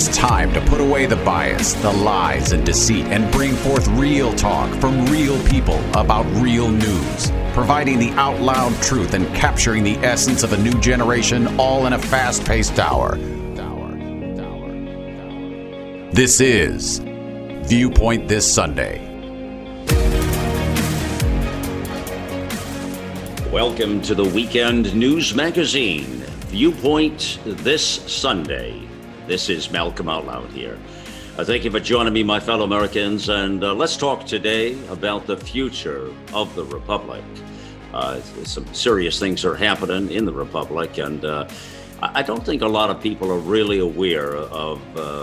is time to put away the bias, the lies, and deceit and bring forth real talk from real people about real news, providing the out loud truth and capturing the essence of a new generation, all in a fast-paced hour. This is Viewpoint This Sunday. Welcome to the weekend news magazine, Viewpoint This Sunday. This is Malcolm Out Loud here. Thank you for joining me, my fellow Americans, and let's talk today about the future of the Republic. Some serious things are happening in the Republic, and I don't think a lot of people are really aware of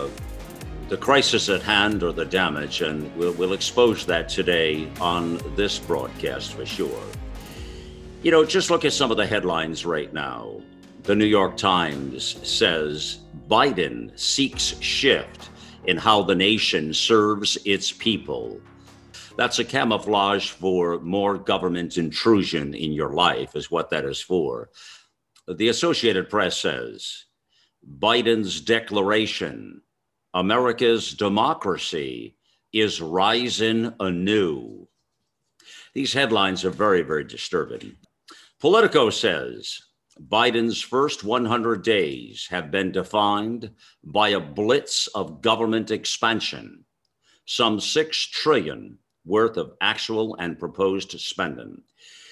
the crisis at hand or the damage, and we'll expose that today on this broadcast for sure. You know, just look at some of the headlines right now. The New York Times says Biden seeks shift in how the nation serves its people. That's a camouflage for more government intrusion in your life, is what that is for. The Associated Press says Biden's declaration, America's democracy is rising anew. These headlines are very, very disturbing. Politico says Biden's first 100 days have been defined by a blitz of government expansion, some $6 trillion worth of actual and proposed spending.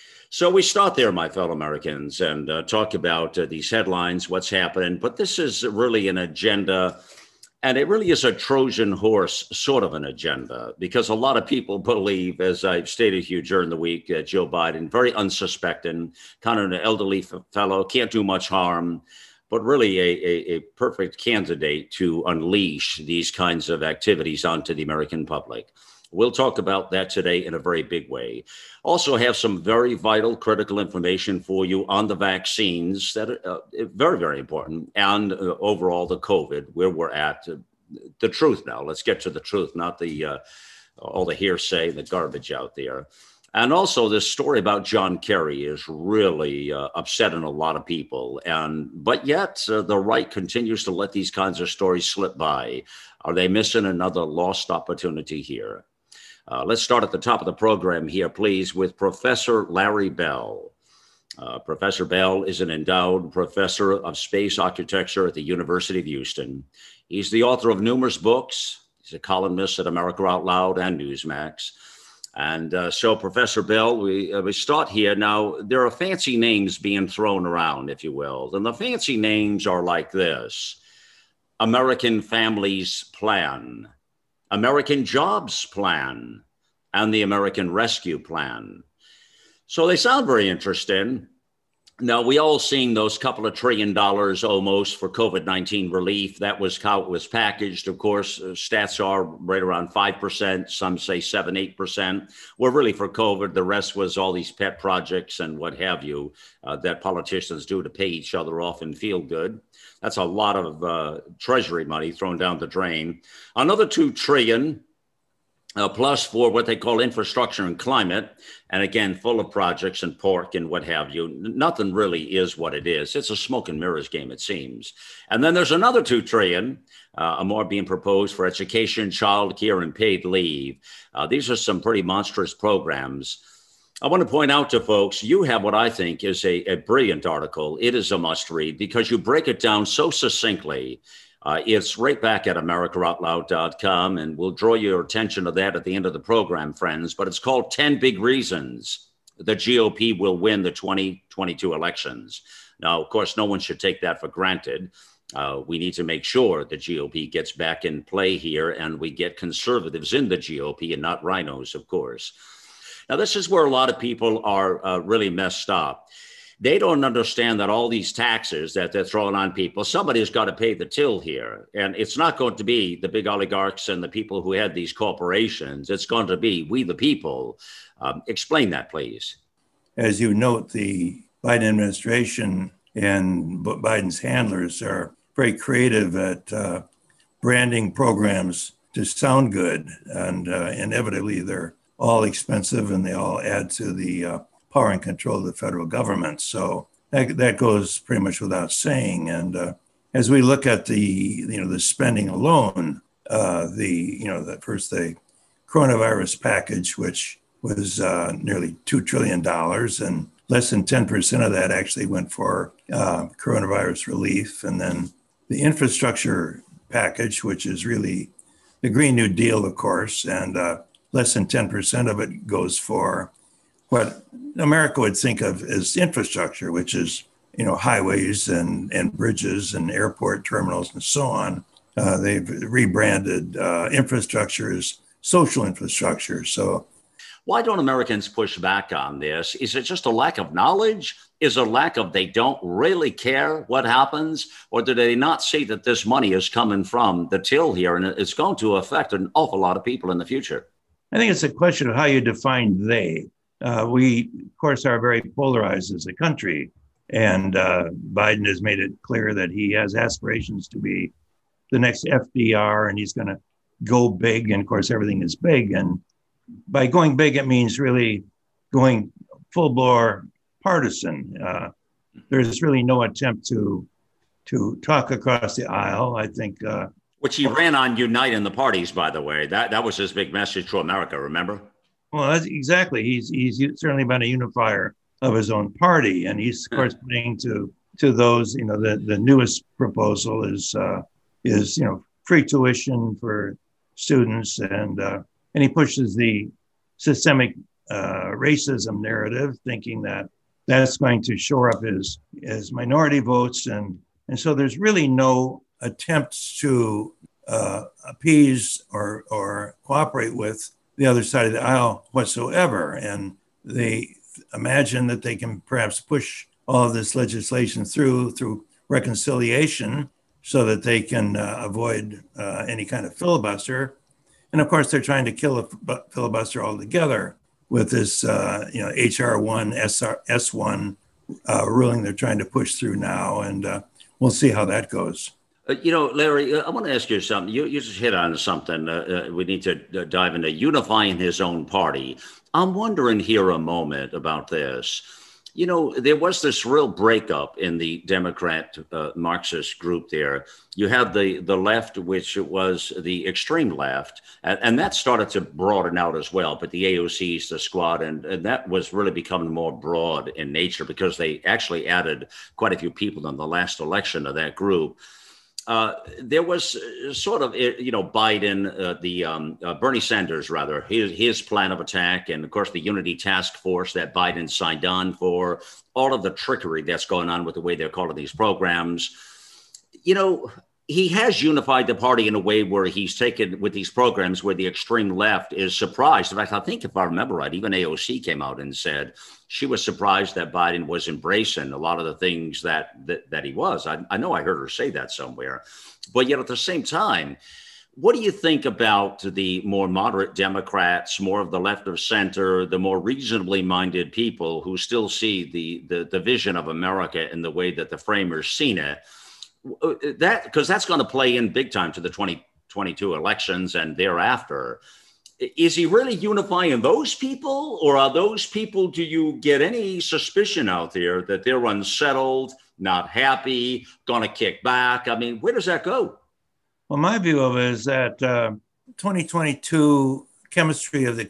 So we start there, my fellow Americans, and talk about these headlines, what's happening. But this is really an agenda. And it really is a Trojan horse sort of an agenda, because a lot of people believe, as I've stated here during the week, Joe Biden, very unsuspecting, kind of an elderly fellow, can't do much harm, but really a perfect candidate to unleash these kinds of activities onto the American public. We'll talk about that today in a very big way. Also have some very vital, critical information for you on the vaccines that are very, very important, and overall the COVID, where we're at. The truth now. Let's get to the truth, not the all the hearsay, the garbage out there. And also this story about John Kerry is really upsetting a lot of people. But yet the right continues to let these kinds of stories slip by. Are they missing another lost opportunity here? Let's start at the top of the program here, please, with Professor Larry Bell. Professor Bell is an endowed professor of space architecture at the University of Houston. He's the author of numerous books. He's a columnist at America Out Loud and Newsmax. And so, Professor Bell, we start here. Now, there are fancy names being thrown around, if you will. And the fancy names are like this: American Families Plan, American Jobs Plan, and the American Rescue Plan. So they sound very interesting. Now, we all seen those couple of $1 trillion almost for COVID-19 relief. That was how it was packaged. Of course, stats are right around 5%. Some say 7-8%. Well, really for COVID, the rest was all these pet projects and what have you that politicians do to pay each other off and feel good. That's a lot of Treasury money thrown down the drain. Another $2 trillion plus for what they call infrastructure and climate. And again, full of projects and pork and what have you. Nothing really is what it is. It's a smoke and mirrors game, it seems. And then there's another $2 trillion, more being proposed for education, childcare, and paid leave. These are some pretty monstrous programs. I want to point out to folks, you have what I think is a brilliant article. It is a must read because you break it down so succinctly. It's right back at AmericaOutloud.com, and we'll draw your attention to that at the end of the program, friends. But it's called 10 Big Reasons the GOP will win the 2022 elections. Now, of course, no one should take that for granted. We need to make sure the GOP gets back in play here, and we get conservatives in the GOP and not rhinos, of course. Now, this is where a lot of people are really messed up. They don't understand that all these taxes that they're throwing on people, somebody's got to pay the till here. And it's not going to be the big oligarchs and the people who had these corporations. It's going to be we, the people. Explain that, please. As you note, the Biden administration and Biden's handlers are very creative at branding programs to sound good. And inevitably, they're all expensive and they all add to the power and control of the federal government. So that goes pretty much without saying. And as we look at the spending alone, the coronavirus package, which was nearly $2 trillion, and less than 10% of that actually went for coronavirus relief. And then the infrastructure package, which is really the Green New Deal, of course, and less than 10% of it goes for what America would think of as infrastructure, which is, highways and bridges and airport terminals and so on. They've rebranded infrastructure as social infrastructure. So why don't Americans push back on this? Is it just a lack of knowledge? Is it a lack of they don't really care what happens? Or do they not see that this money is coming from the till here and it's going to affect an awful lot of people in the future? I think it's a question of how you define they. We, of course, are very polarized as a country. And Biden has made it clear that he has aspirations to be the next FDR, and he's going to go big. And of course, everything is big. And by going big, it means really going full bore partisan. There's really no attempt to talk across the aisle. I think, which he ran on uniting the parties, by the way. That was his big message to America. Remember? Well, that's exactly. He's certainly been a unifier of his own party, and he's of course playing to those. The newest proposal is free tuition for students, and he pushes the systemic racism narrative, thinking that that's going to shore up his minority votes, and so there's really no attempts to appease or cooperate with the other side of the aisle whatsoever, and they imagine that they can perhaps push all of this legislation through reconciliation so that they can avoid any kind of filibuster. And of course, they're trying to kill a filibuster altogether with this, HR1, S1 ruling they're trying to push through now. And we'll see how that goes. Larry, I want to ask you something. You just hit on something. We need to dive into unifying his own party. I'm wondering here a moment about this. There was this real breakup in the Democrat Marxist group there. You have the left, which was the extreme left, and that started to broaden out as well. But the AOCs, the squad, and that was really becoming more broad in nature because they actually added quite a few people in the last election of that group. There was sort of, Biden, Bernie Sanders, rather, his plan of attack, and of course, the Unity Task Force that Biden signed on for, all of the trickery that's going on with the way they're calling these programs. He has unified the party in a way where he's taken with these programs where the extreme left is surprised. In fact, I think if I remember right, even AOC came out and said she was surprised that Biden was embracing a lot of the things that he was. I know I heard her say that somewhere. But yet at the same time, what do you think about the more moderate Democrats, more of the left of center, the more reasonably minded people who still see the vision of America in the way that the framers seen it? Because that's going to play in big time to the 2022 elections and thereafter. Is he really unifying those people, or are those people, do you get any suspicion out there that they're unsettled, not happy, going to kick back? I mean, where does that go? Well, my view of it is that 2022 chemistry of the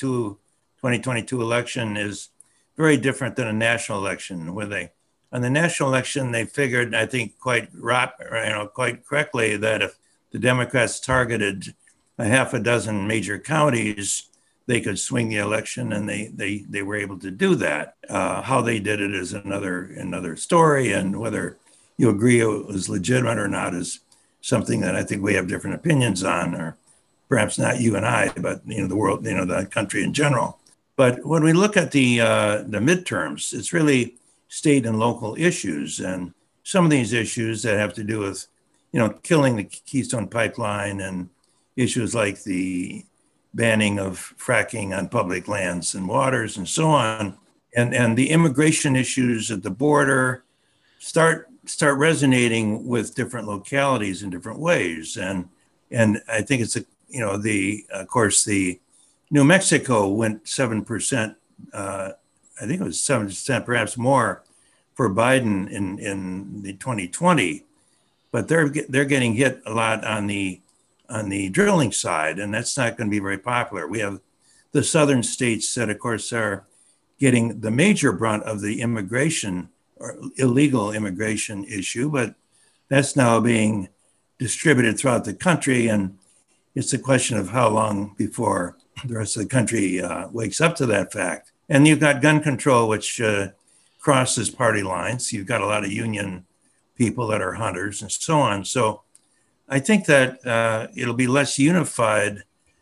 2022 election is very different than a national election, where on the national election, they figured, I think quite correctly, that if the Democrats targeted a half a dozen major counties, they could swing the election, and they were able to do that. How they did it is another story, and whether you agree it was legitimate or not is something that I think we have different opinions on, or perhaps not you and I, but the world, the country in general. But when we look at the midterms, it's really state and local issues, and some of these issues that have to do with, killing the Keystone Pipeline and issues like the banning of fracking on public lands and waters and so on, and the immigration issues at the border start resonating with different localities in different ways, and I think it's of course the New Mexico went 7%. I think it was 7%, perhaps more, for Biden in the 2020. but they're getting hit a lot on the drilling side, and that's not going to be very popular. We have the southern states that, of course, are getting the major brunt of the immigration or illegal immigration issue, but that's now being distributed throughout the country, and it's a question of how long before the rest of the country wakes up to that fact. And you've got gun control, which crosses party lines. You've got a lot of union people that are hunters and so on. So I think that it'll be less unified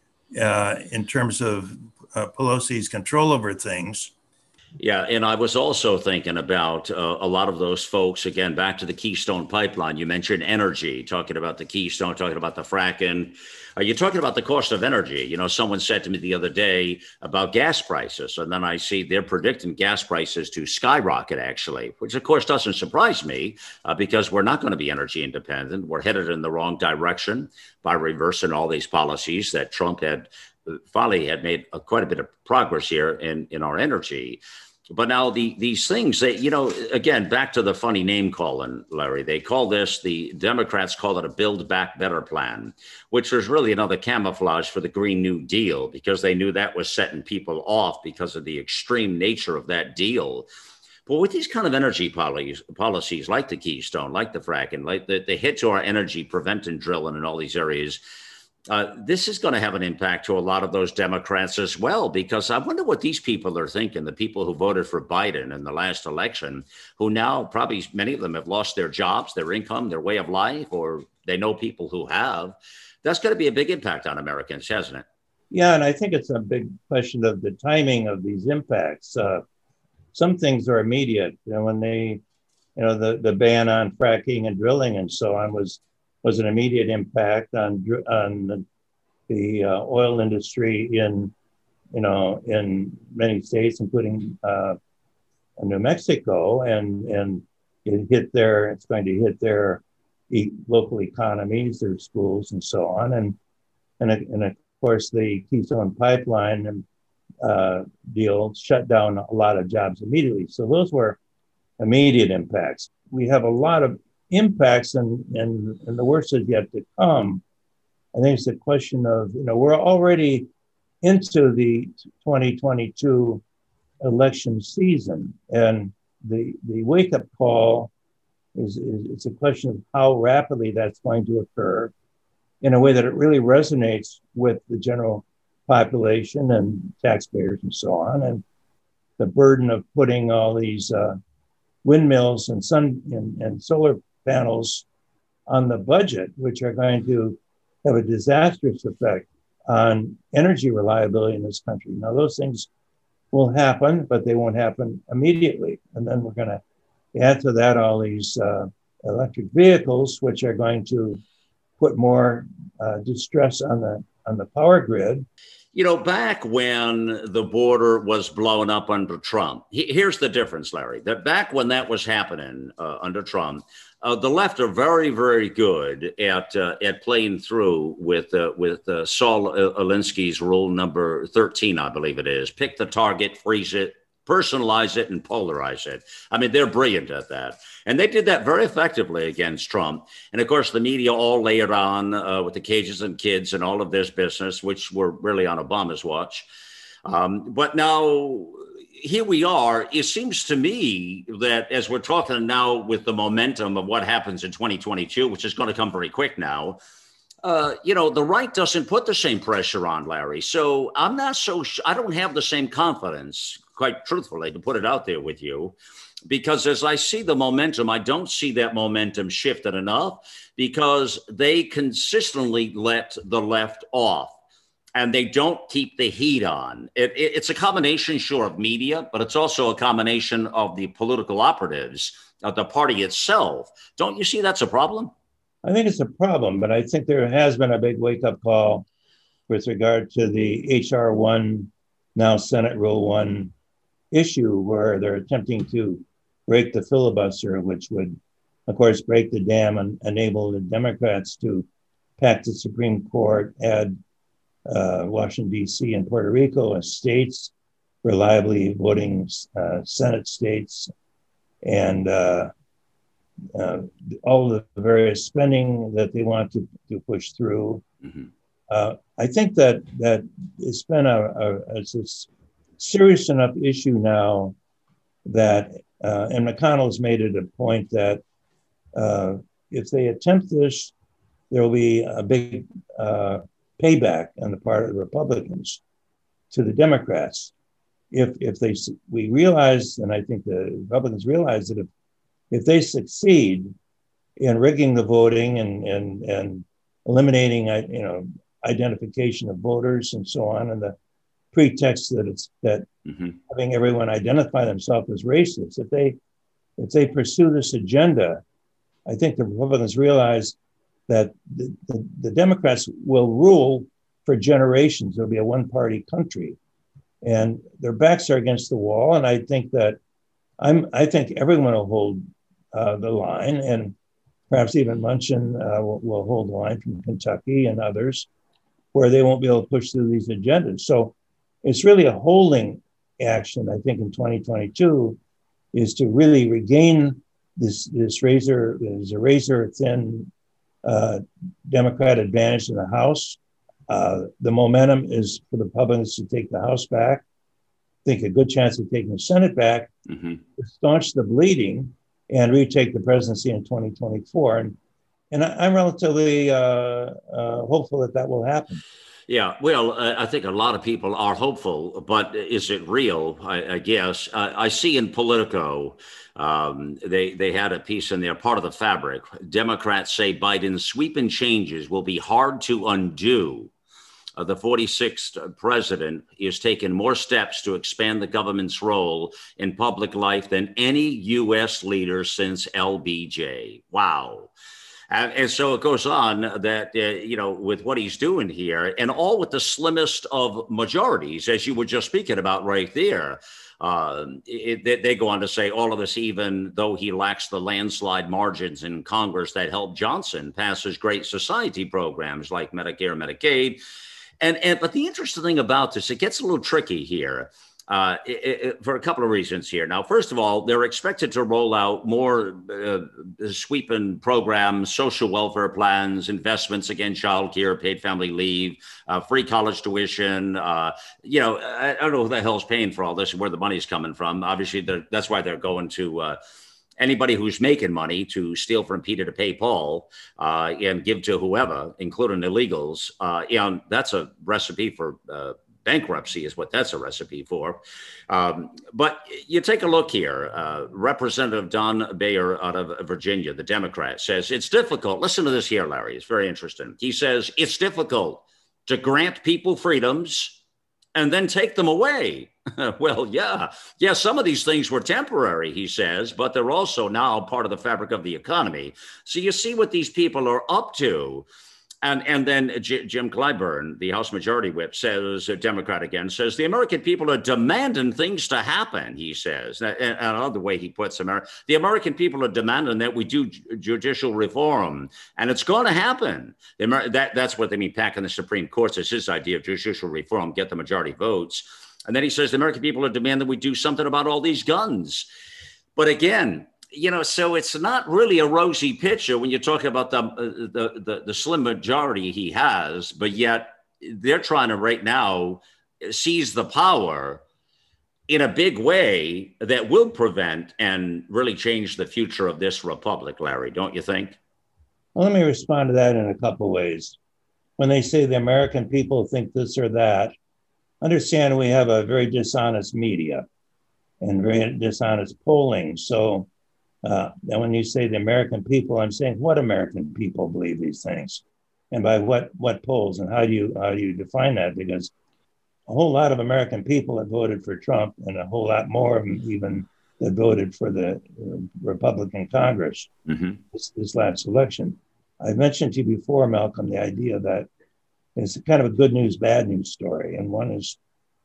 in terms of Pelosi's control over things. Yeah, and I was also thinking about a lot of those folks, again, back to the Keystone Pipeline. You mentioned energy, talking about the Keystone, talking about the fracking. Are you talking about the cost of energy? You know, someone said to me the other day about gas prices, and then I see they're predicting gas prices to skyrocket, actually, which, of course, doesn't surprise me because we're not going to be energy independent. We're headed in the wrong direction by reversing all these policies that Trump had finally had made quite a bit of progress here in our energy. But now these things that, you know, again, back to the funny name calling, Larry, they call this, the Democrats call it a Build Back Better plan, which was really another camouflage for the Green New Deal, because they knew that was setting people off because of the extreme nature of that deal. But with these kind of energy policies like the Keystone, like the fracking, like the hit to our energy, preventing drilling in all these areas, this is going to have an impact to a lot of those Democrats as well, because I wonder what these people are thinking, the people who voted for Biden in the last election, who now probably many of them have lost their jobs, their income, their way of life, or they know people who have. That's going to be a big impact on Americans, hasn't it? Yeah, and I think it's a big question of the timing of these impacts. Some things are immediate. You know, when the ban on fracking and drilling and so on was an immediate impact on the oil industry in many states, including New Mexico, and it's going to hit their local economies, their schools, and so on, and of course the Keystone Pipeline deal shut down a lot of jobs immediately. So those were immediate impacts. We have a lot of impacts, and the worst is yet to come. I think it's a question of, we're already into the 2022 election season, and the wake-up call is it's a question of how rapidly that's going to occur in a way that it really resonates with the general population and taxpayers and so on, and the burden of putting all these windmills and sun and solar panels on the budget, which are going to have a disastrous effect on energy reliability in this country. Now, those things will happen, but they won't happen immediately. And then we're going to add to that all these electric vehicles, which are going to put more distress on the power grid. You know, back when the border was blown up under Trump, here's the difference, Larry, that back when that was happening under Trump, the left are very, very good at playing through with Saul Alinsky's rule number 13, I believe it is. Pick the target, freeze it, personalize it, and polarize it. I mean, they're brilliant at that. And they did that very effectively against Trump. And of course, the media all layered on with the cages and kids and all of this business, which were really on Obama's watch. But now here we are. It seems to me that as we're talking now with the momentum of what happens in 2022, which is going to come very quick now, the right doesn't put the same pressure on, Larry. So I'm not I don't have the same confidence, quite truthfully, to put it out there with you, because as I see the momentum, I don't see that momentum shifted enough, because they consistently let the left off and they don't keep the heat on. It's a combination, sure, of media, but it's also a combination of the political operatives of the party itself. Don't you see that's a problem? I think it's a problem, but I think there has been a big wake-up call with regard to the H.R. 1, now Senate Rule 1 issue, where they're attempting to break the filibuster, which would, of course, break the dam and enable the Democrats to pack the Supreme Court, add Washington, D.C. and Puerto Rico as states, reliably voting Senate states, and all the various spending that they want to push through. Mm-hmm. I think that it's been it's a serious enough issue now that, and McConnell has made it a point that if they attempt this, there will be a big payback on the part of the Republicans to the Democrats. We realize, and I think the Republicans realize that if they succeed in rigging the voting and eliminating, identification of voters and so on, and the pretext that Mm-hmm. having everyone identify themselves as racist, if they pursue this agenda, I think the Republicans realize that the Democrats will rule for generations. There'll be a one-party country, and their backs are against the wall. And I think that I think everyone will hold the line, and perhaps even Manchin will hold the line from Kentucky and others, where they won't be able to push through these agendas. So it's really a holding action, I think, in 2022, is to really regain this razor thin Democrat advantage in the House. The momentum is for the Republicans to take the House back. I think a good chance of taking the Senate back, Mm-hmm. to staunch the bleeding and retake the presidency in 2024. And I'm relatively hopeful that will happen. Yeah, well, I think a lot of people are hopeful, but is it real? I guess I see in Politico, they had a piece in there, part of the fabric. Democrats say Biden's sweeping changes will be hard to undo. The 46th president is taking more steps to expand the government's role in public life than any U.S. leader since LBJ. Wow. And so it goes on that, with what he's doing here, and all with the slimmest of majorities, as you were just speaking about right there. They go on to say all of this, even though he lacks the landslide margins in Congress that helped Johnson pass his Great Society programs like Medicare, Medicaid. But the interesting thing about this, it gets a little tricky here. For a couple of reasons here. Now, first of all, they're expected to roll out more sweeping programs, social welfare plans, investments, again, childcare, paid family leave, free college tuition. I don't know who the hell's paying for all this and where the money's coming from. Obviously, that's why they're going to anybody who's making money to steal from Peter to pay Paul and give to whoever, including illegals. And that's a recipe for bankruptcy is what that's a recipe for. But you take a look here. Representative Don Bayer out of Virginia, the Democrat, says it's difficult. Listen to this here, Larry. It's very interesting. He says it's difficult to grant people freedoms and then take them away. Well, yeah, some of these things were temporary, he says, but they're also now part of the fabric of the economy. So you see what these people are up to. And then Jim Clyburn, the House Majority Whip, says, a Democrat again, says the American people are demanding things to happen, he says. And another way he puts the American people are demanding that we do judicial reform, and it's going to happen. That's what they mean, packing the Supreme Court. Is his idea of judicial reform, get the majority votes. And then he says the American people are demanding we do something about all these guns. But again, so it's not really a rosy picture when you talk about the slim majority he has, but yet they're trying to right now seize the power in a big way that will prevent and really change the future of this republic, Larry, don't you think? Well, let me respond to that in a couple of ways. When they say the American people think this or that, understand we have a very dishonest media and very dishonest polling. So and when you say the American people, I'm saying what American people believe these things, and by what polls, and how do you define that? Because a whole lot of American people have voted for Trump, and a whole lot more of them even that voted for the Republican Congress this last election. I've mentioned to you before, Malcolm, the idea that it's kind of a good news, bad news story, and one is,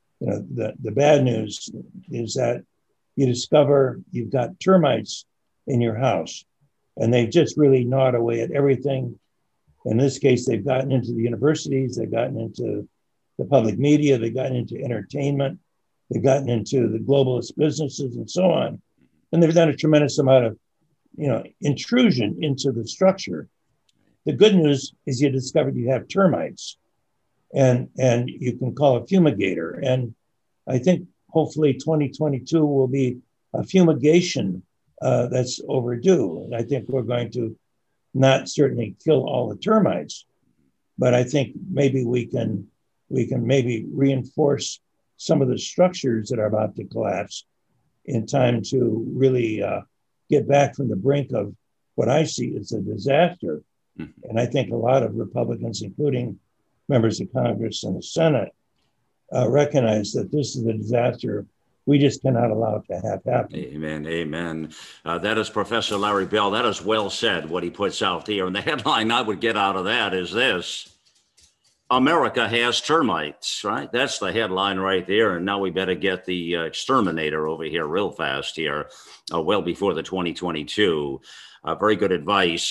the bad news is that you discover you've got termites in your house, and they've just really gnawed away at everything. In this case, they've gotten into the universities, they've gotten into the public media, they've gotten into entertainment, they've gotten into the globalist businesses and so on. And they've done a tremendous amount of intrusion into the structure. The good news is you discovered you have termites, and you can call a fumigator. And I think hopefully 2022 will be a fumigation that's overdue. And I think we're going to not certainly kill all the termites, but I think maybe we can maybe reinforce some of the structures that are about to collapse in time to really get back from the brink of what I see as a disaster. Mm-hmm. And I think a lot of Republicans, including members of Congress and the Senate, recognize that this is a disaster we just cannot allow it to have happen. Amen. Amen. That is Professor Larry Bell. That is well said, what he puts out here. And the headline I would get out of that is this: America has termites, right? That's the headline right there. And now we better get the exterminator over here real fast here, well before the 2022. Very good advice.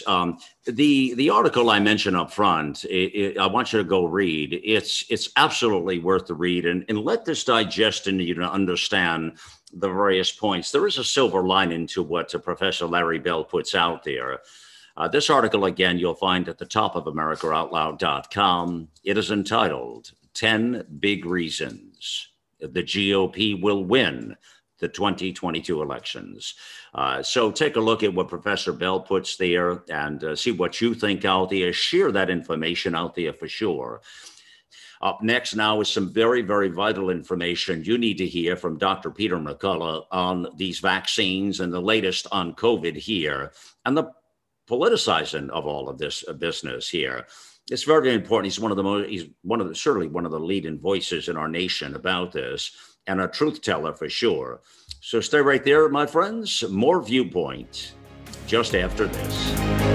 The article I mentioned up front, I want you to go read. It's absolutely worth the read, and let this digest and you to understand the various points. There is a silver lining to what Professor Larry Bell puts out there. This article, again, you'll find at the top of AmericaOutloud.com. It is entitled 10 Big Reasons the GOP Will Win the 2022 elections. So take a look at what Professor Bell puts there and see what you think out there. Share that information out there for sure. Up next now is some very, very vital information you need to hear from Dr. Peter McCullough on these vaccines and the latest on COVID here and the politicizing of all of this business here. It's very important. He's certainly one of the leading voices in our nation about this, and a truth teller for sure. So stay right there, my friends. More Viewpoint just after this.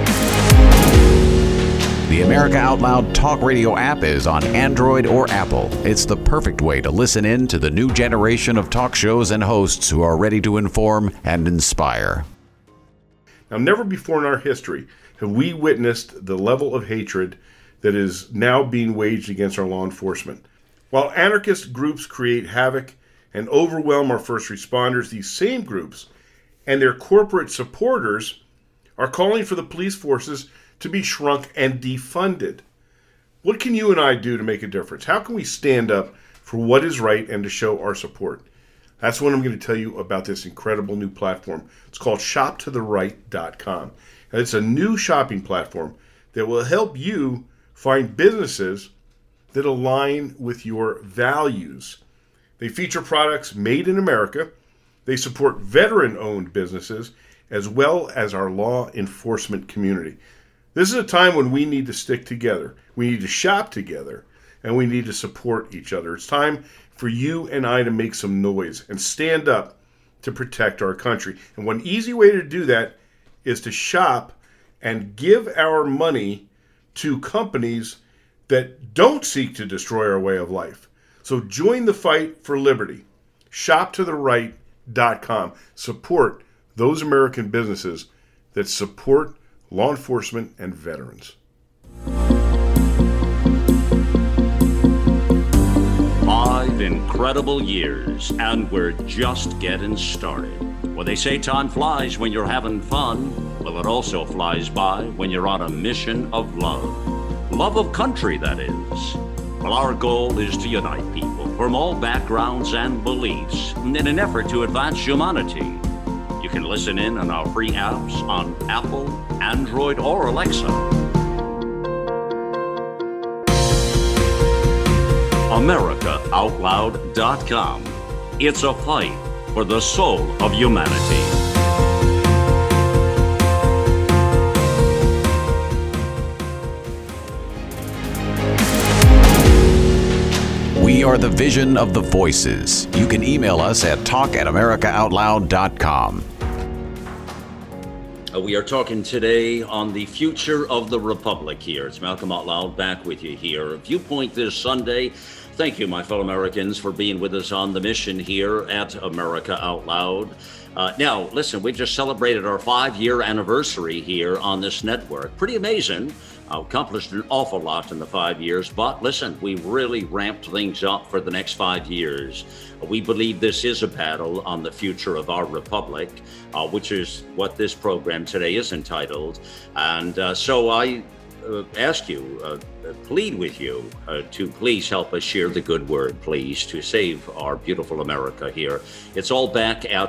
The America Out Loud Talk Radio app is on Android or Apple. It's the perfect way to listen in to the new generation of talk shows and hosts who are ready to inform and inspire. Now, never before in our history have we witnessed the level of hatred that is now being waged against our law enforcement. While anarchist groups create havoc and overwhelm our first responders, these same groups and their corporate supporters are calling for the police forces to be shrunk and defunded. What can you and I do to make a difference? How can we stand up for what is right and to show our support? That's what I'm going to tell you about this incredible new platform. It's called ShopToTheRight.com. And it's a new shopping platform that will help you find businesses that align with your values. They feature products made in America. They support veteran-owned businesses as well as our law enforcement community. This is a time when we need to stick together. We need to shop together, and we need to support each other. It's time for you and I to make some noise and stand up to protect our country. And one easy way to do that is to shop and give our money to companies that don't seek to destroy our way of life. So join the fight for liberty. ShopToTheRight.com. Support those American businesses that support law enforcement and veterans. 5 incredible years, and we're just getting started. Well, they say time flies when you're having fun. Well, it also flies by when you're on a mission of love. Love of country, that is. Well, our goal is to unite people from all backgrounds and beliefs in an effort to advance humanity. You can listen in on our free apps on Apple, Android, or Alexa. AmericaOutloud.com. It's a fight for the soul of humanity. We are the vision of the voices. You can email us at talk@AmericaOutloud.com. We are talking today on the future of the Republic here. It's Malcolm Out Loud back with you here. Viewpoint this Sunday. Thank you, my fellow Americans, for being with us on the mission here at America Out Loud. Now, listen, we just celebrated our 5-year anniversary here on this network. Pretty amazing. accomplished an awful lot in the 5 years, but listen, we really ramped things up for the next 5 years. We believe this is a battle on the future of our republic, which is what this program today is entitled. And so I ask you, plead with you to please help us share the good word, please, to save our beautiful America here. It's all back at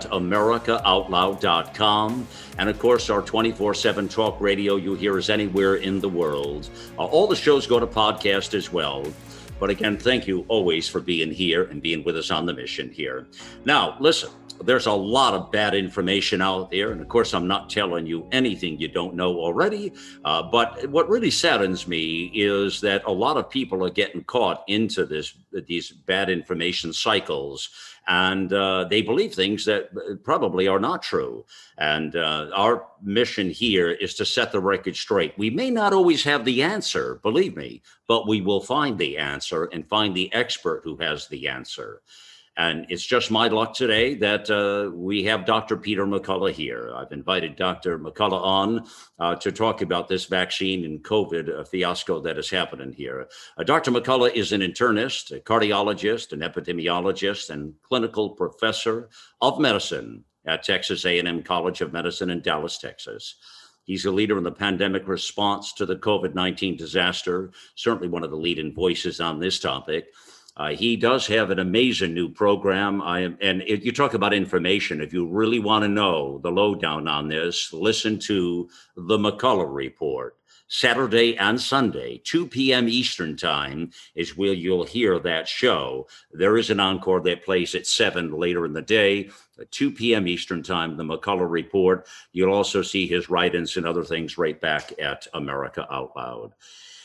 AmericaOutloud.com. And of course, our 24/7 talk radio you hear us anywhere in the world. All the shows go to podcast as well. But again, thank you always for being here and being with us on the mission here. Now, listen. There's a lot of bad information out there. And of course, I'm not telling you anything you don't know already. But what really saddens me is that a lot of people are getting caught into these bad information cycles. And they believe things that probably are not true. And our mission here is to set the record straight. We may not always have the answer, believe me, but we will find the answer and find the expert who has the answer. And it's just my luck today that we have Dr. Peter McCullough here. I've invited Dr. McCullough on to talk about this vaccine and COVID fiasco that is happening here. Dr. McCullough is an internist, a cardiologist, an epidemiologist, and clinical professor of medicine at Texas A&M College of Medicine in Dallas, Texas. He's a leader in the pandemic response to the COVID-19 disaster, certainly one of the leading voices on this topic. He does have an amazing new program. You talk about information. If you really want to know the lowdown on this, listen to the McCullough Report. Saturday and Sunday, 2 p.m. Eastern time is where you'll hear that show. There is an encore that plays at 7 later in the day, 2 p.m. Eastern time, the McCullough Report. You'll also see his write-ins and other things right back at America Out Loud.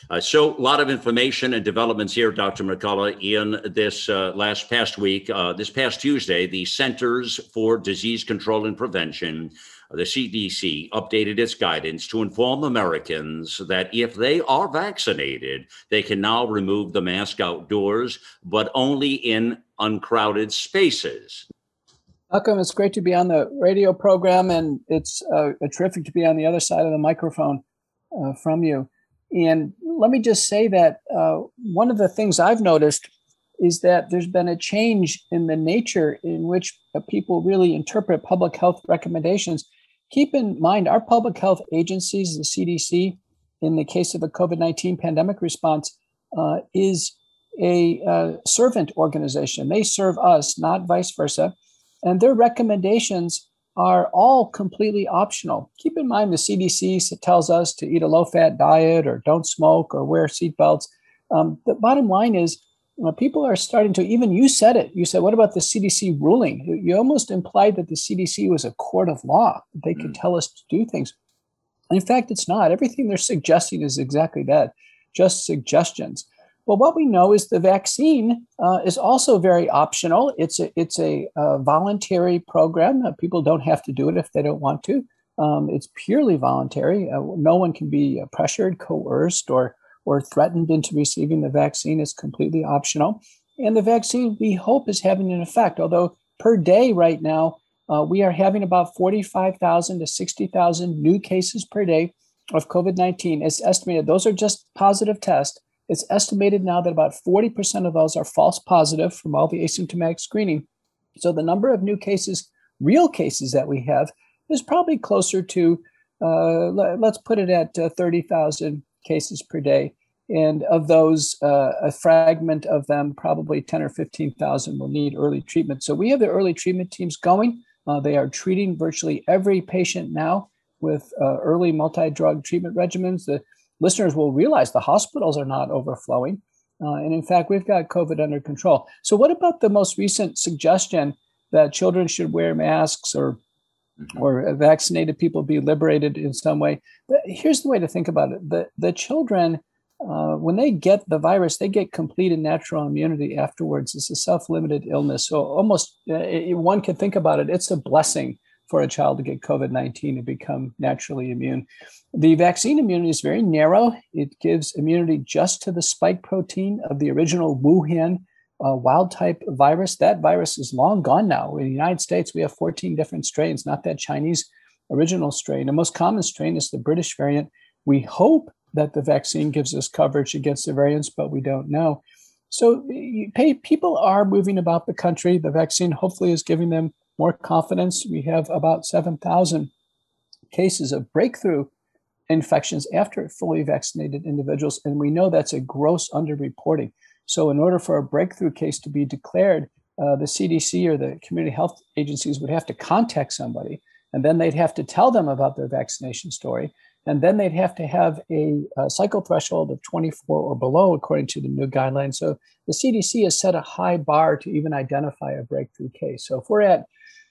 So a lot of information and developments here, Dr. McCullough, in this past week. This past Tuesday, the Centers for Disease Control and Prevention, the CDC, updated its guidance to inform Americans that if they are vaccinated, they can now remove the mask outdoors, but only in uncrowded spaces. Malcolm, it's great to be on the radio program, and it's terrific to be on the other side of the microphone from you. And let me just say that one of the things I've noticed is that there's been a change in the nature in which people really interpret public health recommendations. Keep in mind, our public health agencies, the CDC, in the case of the COVID-19 pandemic response, is a servant organization. They serve us, not vice versa. And their recommendations are all completely optional. Keep in mind, the CDC tells us to eat a low-fat diet or don't smoke or wear seatbelts. The bottom line is people are starting to, even you said it. You said, what about the CDC ruling? You almost implied that the CDC was a court of law, that they could tell us to do things. And in fact, it's not. Everything they're suggesting is exactly that, just suggestions. Well, what we know is the vaccine is also very optional. It's a voluntary program. People don't have to do it if they don't want to. It's purely voluntary. No one can be pressured, coerced, or threatened into receiving the vaccine. It's completely optional. And the vaccine, we hope, is having an effect. Although per day right now, we are having about 45,000 to 60,000 new cases per day of COVID-19. It's estimated. Those are just positive tests. It's estimated now that about 40% of those are false positive from all the asymptomatic screening. So the number of new cases, real cases that we have, is probably closer to, let's put it at 30,000 cases per day. And of those, a fragment of them, probably 10 or 15,000 will need early treatment. So we have the early treatment teams going. They are treating virtually every patient now with early multi-drug treatment regimens. The listeners will realize the hospitals are not overflowing. And in fact, we've got COVID under control. So what about the most recent suggestion that children should wear masks or vaccinated people be liberated in some way? Here's the way to think about it. The children, when they get the virus, they get complete and natural immunity afterwards. It's a self-limited illness. So almost one can think about it. It's a blessing for a child to get COVID-19 and become naturally immune. The vaccine immunity is very narrow. It gives immunity just to the spike protein of the original Wuhan wild type virus. That virus is long gone now. In the United States, we have 14 different strains, not that Chinese original strain. The most common strain is the British variant. We hope that the vaccine gives us coverage against the variants, but we don't know. So people are moving about the country. The vaccine hopefully is giving them more confidence. We have about 7,000 cases of breakthrough infections after fully vaccinated individuals, and we know that's a gross underreporting. So in order for a breakthrough case to be declared, the CDC or the community health agencies would have to contact somebody, and then they'd have to tell them about their vaccination story. And then they'd have to have a cycle threshold of 24 or below, according to the new guidelines. So the CDC has set a high bar to even identify a breakthrough case. So if we're at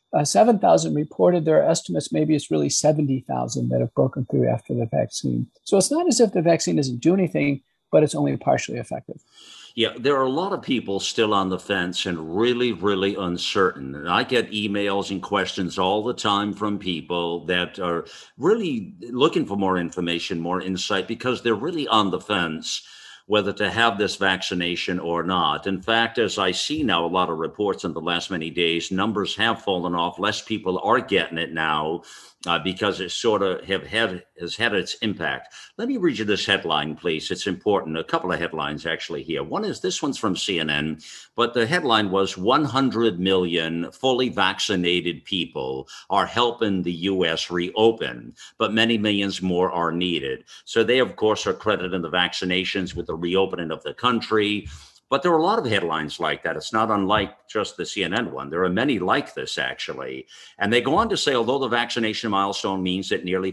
7,000 reported, there are estimates maybe it's really 70,000 that have broken through after the vaccine. So it's not as if the vaccine doesn't do anything, but it's only partially effective. Yeah, there are a lot of people still on the fence and really, really uncertain. And I get emails and questions all the time from people that are really looking for more information, more insight, because they're really on the fence whether to have this vaccination or not. In fact, as I see now, a lot of reports in the last many days, numbers have fallen off. Less people are getting it now because it sort of has had its impact. Let me read you this headline, please. It's important. A couple of headlines actually here. This one's from CNN, but the headline was 100 million fully vaccinated people are helping the U.S. reopen, but many millions more are needed. So they, of course, are crediting the vaccinations with the reopening of the country. But there are a lot of headlines like that. It's not unlike just the CNN one. There are many like this, actually. And they go on to say, although the vaccination milestone means that nearly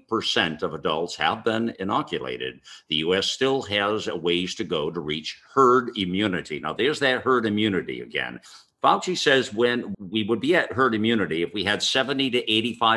40% of adults have been inoculated, the U.S. still has a ways to go to reach herd immunity. Now, there's that herd immunity again. Fauci says when we would be at herd immunity if we had 70 to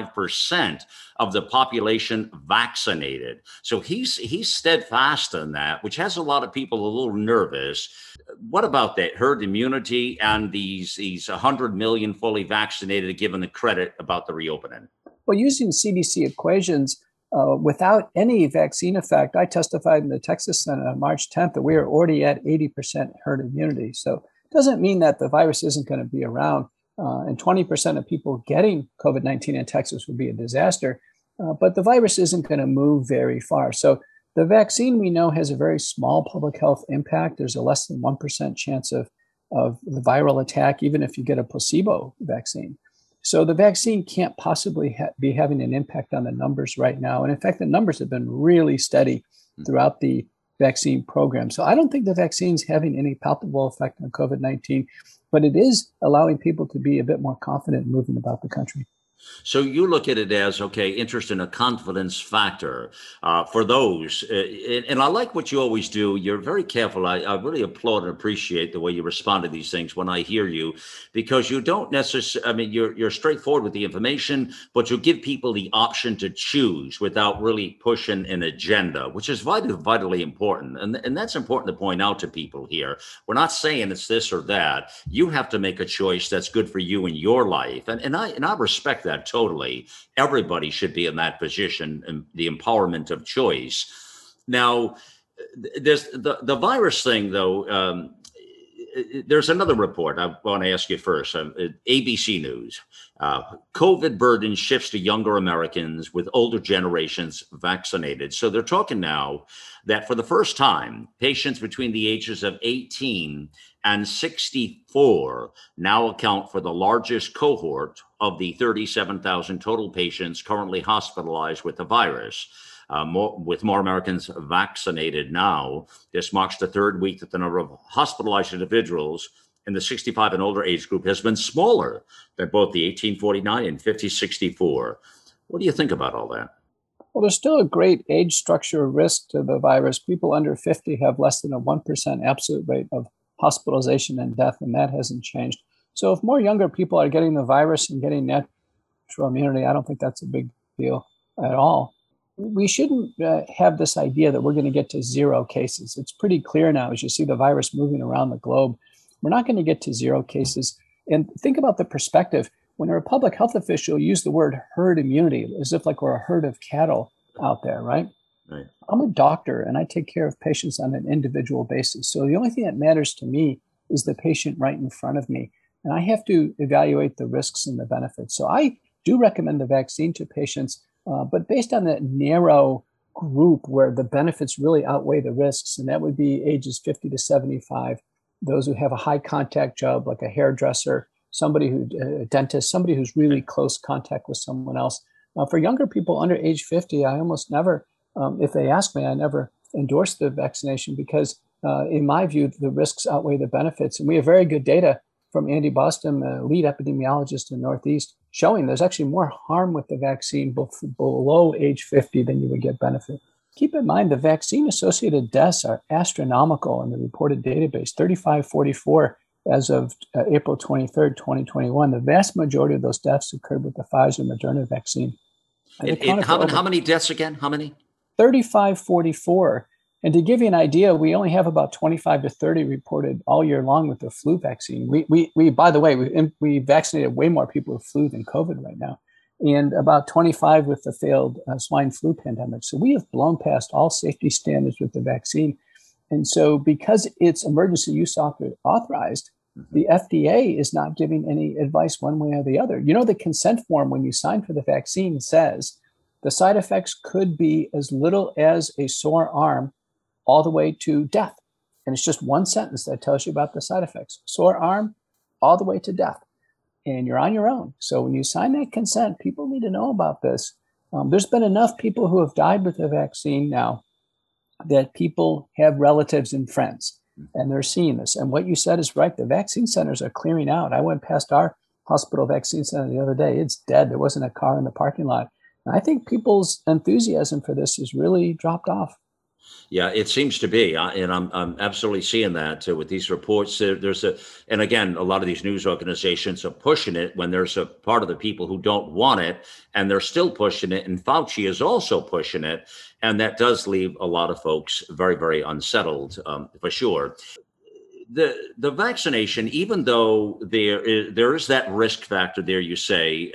85% of the population vaccinated. So he's steadfast in that, which has a lot of people a little nervous. What about that herd immunity and these 100 million fully vaccinated, given the credit about the reopening? Well, using CDC equations, without any vaccine effect, I testified in the Texas Senate on March 10th that we are already at 80% herd immunity. So doesn't mean that the virus isn't going to be around, and 20% of people getting COVID-19 in Texas would be a disaster, but the virus isn't going to move very far. So the vaccine we know has a very small public health impact. There's a less than 1% chance of the viral attack, even if you get a placebo vaccine. So the vaccine can't possibly be having an impact on the numbers right now. And in fact, the numbers have been really steady throughout the vaccine program. So I don't think the vaccine's having any palpable effect on COVID-19, but it is allowing people to be a bit more confident moving about the country. So you look at it as, okay, interest in a confidence factor for those. And I like what you always do. You're very careful. I really applaud and appreciate the way you respond to these things when I hear you, because you don't necessarily, I mean, you're straightforward with the information, but you give people the option to choose without really pushing an agenda, which is vitally important. And that's important to point out to people here. We're not saying it's this or that. You have to make a choice that's good for you in your life. And I respect that totally. Everybody should be in that position and the empowerment of choice. Now, there's the virus thing, though. There's another report I want to ask you first. ABC News. COVID burden shifts to younger Americans with older generations vaccinated. So they're talking now that for the first time, patients between the ages of 18 and 64 now account for the largest cohort of the 37,000 total patients currently hospitalized with the virus. With more Americans vaccinated now, this marks the third week that the number of hospitalized individuals in the 65 and older age group has been smaller than both the 1849 and 5064. What do you think about all that? Well, there's still a great age structure risk to the virus. People under 50 have less than a 1% absolute rate of hospitalization and death, and that hasn't changed. So if more younger people are getting the virus and getting natural immunity, I don't think that's a big deal at all. We shouldn't have this idea that we're going to get to zero cases. It's pretty clear now as you see the virus moving around the globe. We're not going to get to zero cases. And think about the perspective. When a public health official used the word herd immunity, as if like we're a herd of cattle out there, right? Right. I'm a doctor and I take care of patients on an individual basis. So the only thing that matters to me is the patient right in front of me. And I have to evaluate the risks and the benefits. So I do recommend the vaccine to patients, but based on that narrow group where the benefits really outweigh the risks, and that would be ages 50 to 75, those who have a high contact job like a hairdresser, a dentist, somebody who's really close contact with someone else. For younger people under age 50, I almost never, if they ask me, I never endorse the vaccination because in my view, the risks outweigh the benefits. And we have very good data from Andy Boston, the lead epidemiologist in the Northeast, showing there's actually more harm with the vaccine below age 50 than you would get benefit. Keep in mind, the vaccine-associated deaths are astronomical in the reported database, 3544 as of April 23rd, 2021. The vast majority of those deaths occurred with the Pfizer-Moderna vaccine. How many deaths again? How many? 3544. And to give you an idea, we only have about 25 to 30 reported all year long with the flu vaccine. We by the way, we vaccinated way more people with flu than COVID right now, and about 25 with the failed swine flu pandemic. So we have blown past all safety standards with the vaccine. And so because it's emergency use authorized, the FDA is not giving any advice one way or the other. You know, the consent form when you sign for the vaccine says the side effects could be as little as a sore arm all the way to death. And it's just one sentence that tells you about the side effects. Sore arm, all the way to death. And you're on your own. So when you sign that consent, people need to know about this. There's been enough people who have died with the vaccine now that people have relatives and friends, and they're seeing this. And what you said is right. The vaccine centers are clearing out. I went past our hospital vaccine center the other day. It's dead. There wasn't a car in the parking lot. And I think people's enthusiasm for this has really dropped off. Yeah, it seems to be, and I'm absolutely seeing that with these reports. And again, a lot of these news organizations are pushing it when there's a part of the people who don't want it, and they're still pushing it. And Fauci is also pushing it, and that does leave a lot of folks very, very unsettled, for sure. The vaccination, even though there is that risk factor there, you say,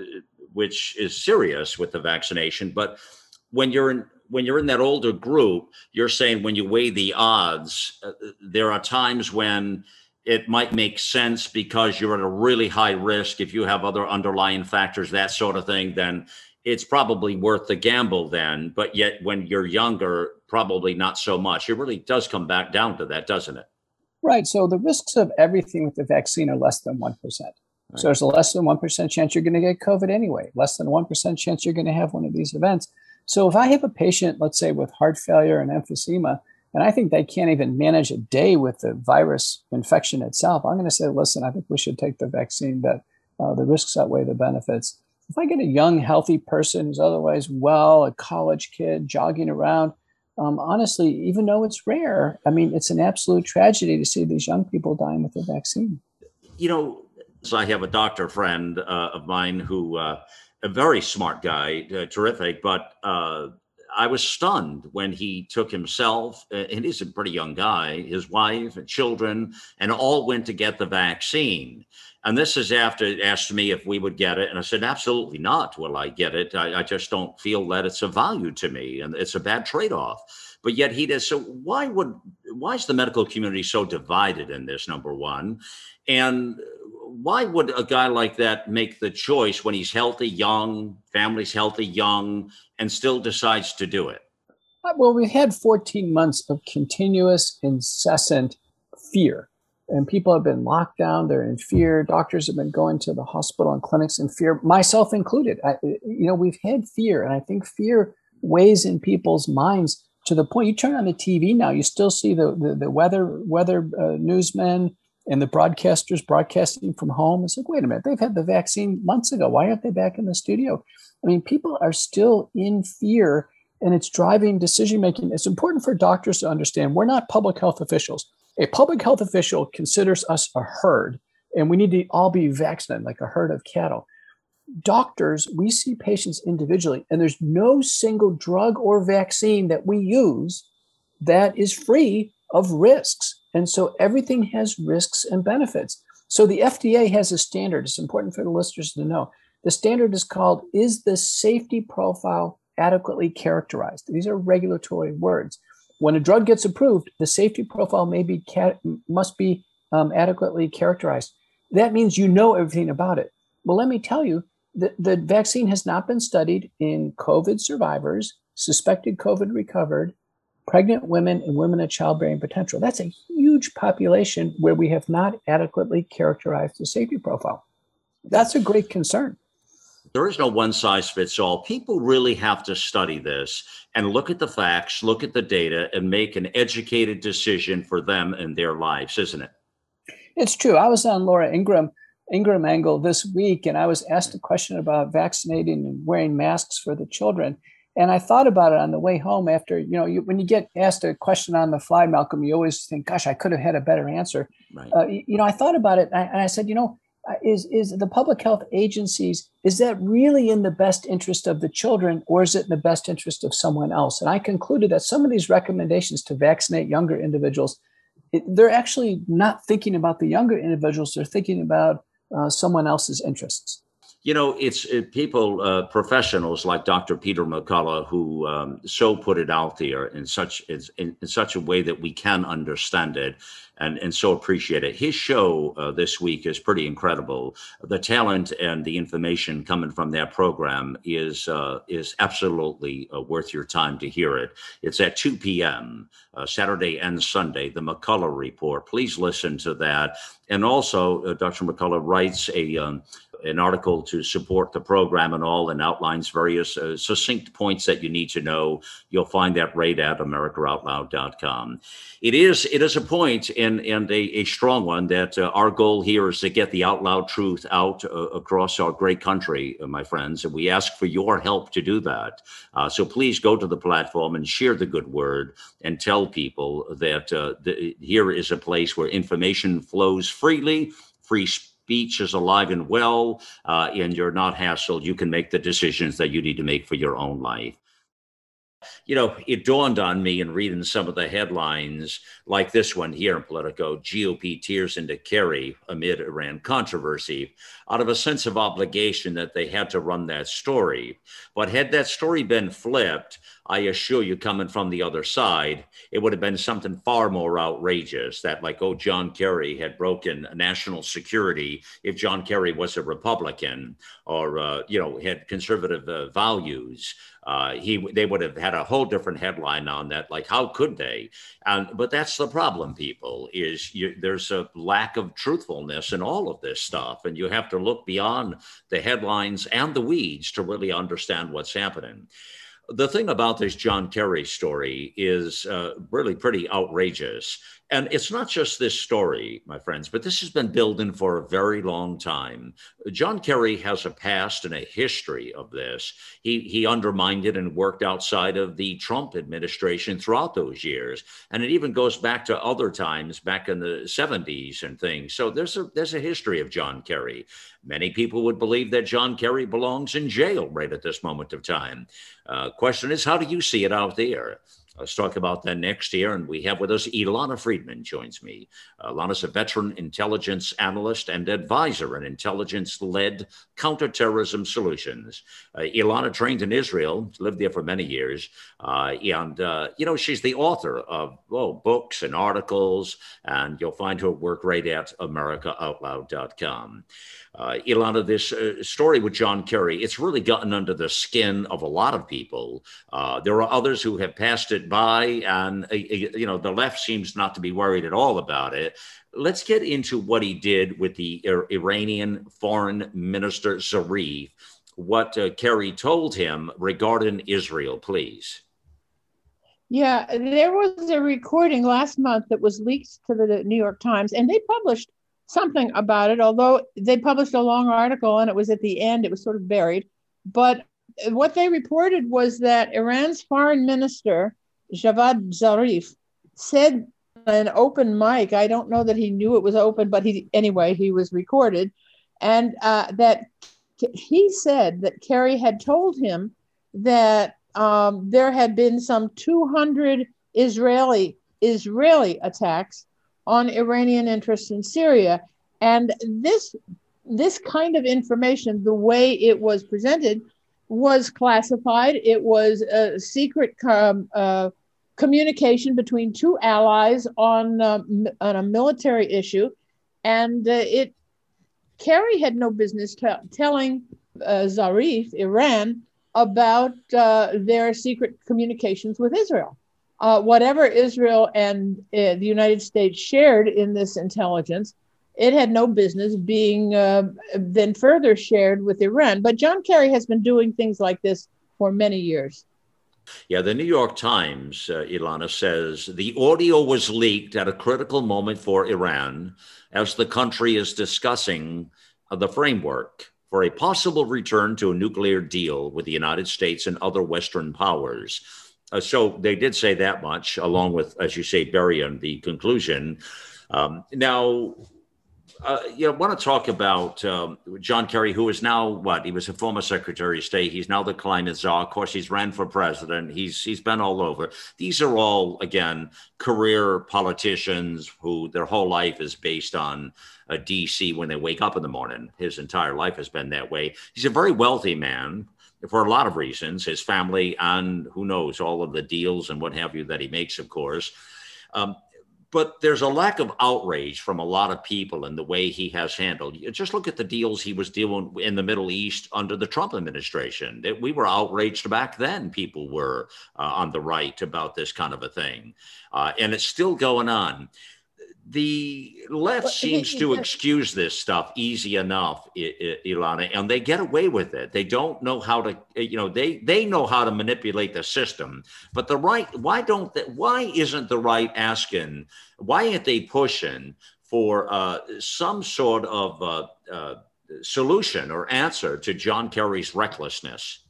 which is serious with the vaccination, but when you're in that older group, you're saying when you weigh the odds, there are times when it might make sense because you're at a really high risk. If you have other underlying factors, that sort of thing, then it's probably worth the gamble then. But yet when you're younger, probably not so much. It really does come back down to that, doesn't it? Right. So the risks of everything with the vaccine are less than 1%. Right. So there's a less than 1% chance you're going to get COVID anyway, less than 1% chance you're going to have one of these events. So if I have a patient, let's say with heart failure and emphysema, and I think they can't even manage a day with the virus infection itself, I'm going to say, listen, I think we should take the vaccine, but the risks outweigh the benefits. If I get a young, healthy person who's otherwise well, a college kid jogging around, honestly, even though it's rare, I mean, it's an absolute tragedy to see these young people dying with the vaccine. You know, so I have a doctor friend of mine who, a very smart guy, terrific, but I was stunned when he took himself, and he's a pretty young guy, his wife and children, and all went to get the vaccine. And this is after he asked me if we would get it. And I said, absolutely not will I get it. I just don't feel that it's of value to me, and it's a bad trade-off. But yet he does. So why is the medical community so divided in this, number one? And why would a guy like that make the choice when he's healthy, young, family's healthy, young, and still decides to do it? Well, we've had 14 months of continuous, incessant fear. And people have been locked down. They're in fear. Doctors have been going to the hospital and clinics in fear, myself included. We've had fear. And I think fear weighs in people's minds to the point you turn on the TV now, you still see the weather newsmen and the broadcasters broadcasting from home. It's like, wait a minute, they've had the vaccine months ago. Why aren't they back in the studio? I mean, people are still in fear, and it's driving decision making. It's important for doctors to understand we're not public health officials. A public health official considers us a herd, and we need to all be vaccinated like a herd of cattle. Doctors, we see patients individually, and there's no single drug or vaccine that we use that is free of risks. And so everything has risks and benefits. So the FDA has a standard. It's important for the listeners to know. The standard is called, is the safety profile adequately characterized? These are regulatory words. When a drug gets approved, the safety profile must be adequately characterized. That means you know everything about it. Well, let me tell you, the vaccine has not been studied in COVID survivors suspected COVID recovered, pregnant women, and women of childbearing potential. That's a huge population where we have not adequately characterized the safety profile. That's a great concern. There is no one size fits all. People really have to study this and look at the facts, look at the data, and make an educated decision for them and their lives, isn't it? It's true. I was on Laura Ingraham Angle this week, and I was asked a question about vaccinating and wearing masks for the children. And I thought about it on the way home after, when you get asked a question on the fly, Malcolm, you always think, gosh, I could have had a better answer. Right. I thought about it and I said, is the public health agencies, is that really in the best interest of the children, or is it in the best interest of someone else? And I concluded that some of these recommendations to vaccinate younger individuals, they're actually not thinking about the younger individuals. They're thinking about someone else's interests. It's people, professionals like Dr. Peter McCullough, who so put it out there in such a way that we can understand it and so appreciate it. His show this week is pretty incredible. The talent and the information coming from that program is absolutely worth your time to hear it. It's at 2 p.m. Saturday and Sunday, the McCullough Report. Please listen to that. And also, Dr. McCullough writes an article to support the program and outlines various succinct points that you need to know. You'll find that right at AmericaOutloud.com. It is a point and a strong one that our goal here is to get the out loud truth out across our great country, my friends, and we ask for your help to do that. So please go to the platform and share the good word and tell people that here is a place where information flows freely, free speech is alive and well, and you're not hassled. You can make the decisions that you need to make for your own life. It dawned on me in reading some of the headlines like this one here in Politico: GOP tears into Kerry amid Iran controversy, out of a sense of obligation that they had to run that story. But had that story been flipped, I assure you, coming from the other side, it would have been something far more outrageous that, like, John Kerry had broken national security if John Kerry was a Republican or, had conservative values. They would have had a whole different headline on that, like, how could they? But that's the problem, people, is there's a lack of truthfulness in all of this stuff. And you have to look beyond the headlines and the weeds to really understand what's happening. The thing about this John Kerry story is really pretty outrageous. And it's not just this story, my friends, but this has been building for a very long time. John Kerry has a past and a history of this. He undermined it and worked outside of the Trump administration throughout those years. And it even goes back to other times back in the 70s and things. So there's a history of John Kerry. Many people would believe that John Kerry belongs in jail right at this moment of time. Question is, how do you see it out there? Let's talk about that next year. And we have with us Ilana Friedman joins me. Ilana's a veteran intelligence analyst and advisor in intelligence-led counterterrorism solutions. Ilana trained in Israel, lived there for many years. She's the author of books and articles, and you'll find her work right at AmericaOutloud.com. Ilana, this story with John Kerry, it's really gotten under the skin of a lot of people. There are others who have passed it by, and the left seems not to be worried at all about it. Let's get into what he did with the Iranian Foreign Minister Zarif, what Kerry told him regarding Israel, please. Yeah, there was a recording last month that was leaked to the New York Times, and they published something about it, although they published a long article and it was at the end, it was sort of buried. But what they reported was that Iran's foreign minister, Javad Zarif, said in an open mic, I don't know that he knew it was open, but he was recorded, and that he said that Kerry had told him that there had been some 200 Israeli attacks on Iranian interests in Syria. And this kind of information, the way it was presented, was classified. It was a secret communication between two allies on a military issue. And Kerry had no business telling Zarif, Iran, about their secret communications with Israel. Whatever Israel and the United States shared in this intelligence, it had no business being then further shared with Iran. But John Kerry has been doing things like this for many years. Yeah, the New York Times, Ilana, says the audio was leaked at a critical moment for Iran as the country is discussing the framework for a possible return to a nuclear deal with the United States and other Western powers. So they did say that much, along with, as you say, burying the conclusion. Now, I want to talk about John Kerry, who is now he was a former Secretary of State. He's now the climate czar. Of course, he's ran for president. He's been all over. These are all, again, career politicians who their whole life is based on D.C. when they wake up in the morning. His entire life has been that way. He's a very wealthy man for a lot of reasons, his family and who knows, all of the deals and what have you that he makes, of course. But there's a lack of outrage from a lot of people in the way he has handled. Just look at the deals he was doing in the Middle East under the Trump administration. We were outraged back then. People were on the right about this kind of a thing. And it's still going on. The left seems to excuse this stuff easy enough, Ilana, and they get away with it. They don't know how to, they know how to manipulate the system. But the right, why isn't the right asking, why aren't they pushing for some sort of solution or answer to John Kerry's recklessness?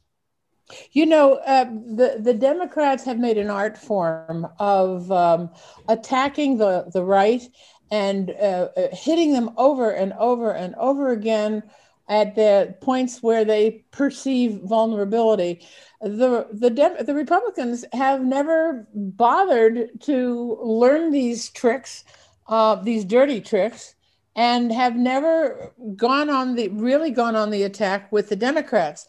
The Democrats have made an art form of attacking the right and hitting them over and over and over again at the points where they perceive vulnerability. The Republicans have never bothered to learn these tricks, these dirty tricks, and have never gone on the attack with the Democrats.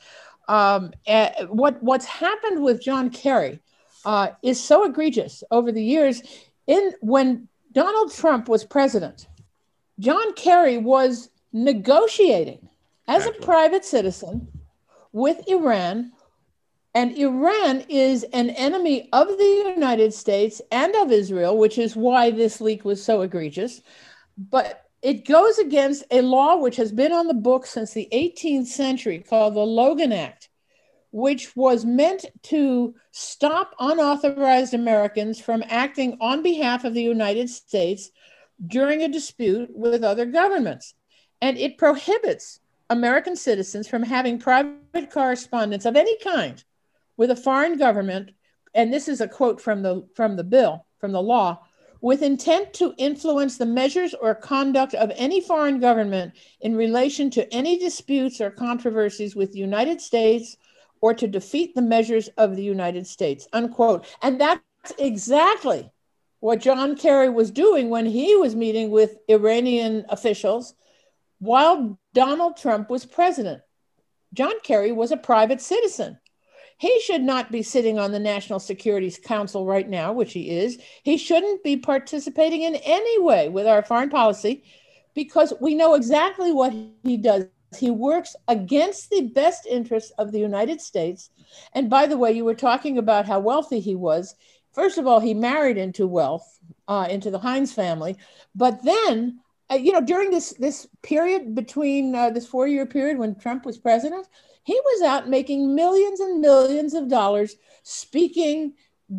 What's happened with John Kerry is so egregious over the years. When Donald Trump was president, John Kerry was negotiating as a private citizen with Iran, and Iran is an enemy of the United States and of Israel, which is why this leak was so egregious. But it goes against a law which has been on the books since the 18th century called the Logan Act, which was meant to stop unauthorized Americans from acting on behalf of the United States during a dispute with other governments. And it prohibits American citizens from having private correspondence of any kind with a foreign government. And this is a quote from the law, with intent to influence the measures or conduct of any foreign government in relation to any disputes or controversies with the United States or to defeat the measures of the United States, unquote. And that's exactly what John Kerry was doing when he was meeting with Iranian officials while Donald Trump was president. John Kerry was a private citizen. He should not be sitting on the National Security Council right now, which he is. He shouldn't be participating in any way with our foreign policy because we know exactly what he does. He works against the best interests of the United States. And by the way, you were talking about how wealthy he was. First of all, he married into wealth, into the Heinz family. But then, during this period between this 4-year period when Trump was president, he was out making millions and millions of dollars, speaking,